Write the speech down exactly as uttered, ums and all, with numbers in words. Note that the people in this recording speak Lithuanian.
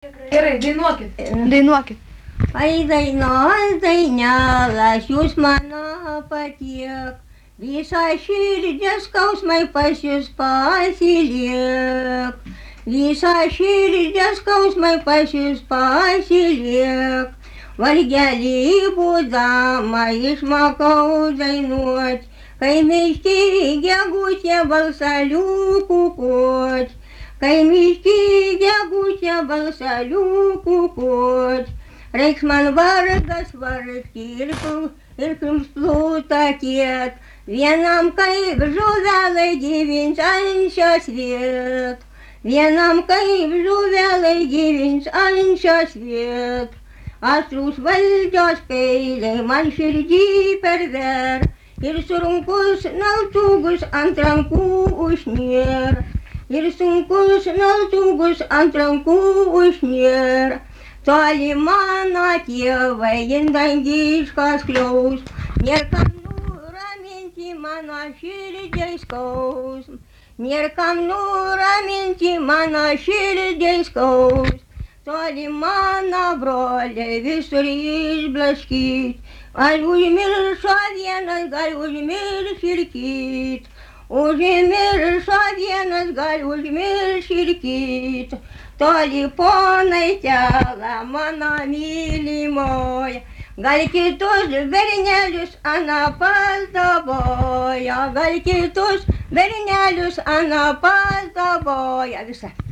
Gerai, dainuokit. Dainuokit. Ai dainos dainelas, jūs mano patiek, visą širdį skausmai pas jūs pasiliek, visą širdį skausmai pas jūs pasiliek, vargelį būdama išmokau dainuot, kai miški gegutė balsalių kukot, kai miški gegutė balsalių kukot. Reiks man vargas vargti ir, ir krumsplūta tiek, vienam kaip žuvelai gyvins ant šios viet, vienam kaip žuvelai gyvins ant šios viet. Aštrūs valdžios peiliai man širdį perver ir sunkus naltugus ant rankų užnier, ir sunkus naltugus ant rankų užnier. Toli mano tėvai in dangiškas kliaus, nėr kam nuraminti mano širdžiai skausm, nėr kam nuraminti mano širdžiai skaus. Toli mano broliai visur išblaškyt, gal užmiršo vienas, gal užmirš ir kit, užmiršo vienas, gal užmirš ir kit. Toli ponai tela mano mylimoja, gal kitus bernelius anapas daboja, gal kitus bernelius anapas daboja. Visa.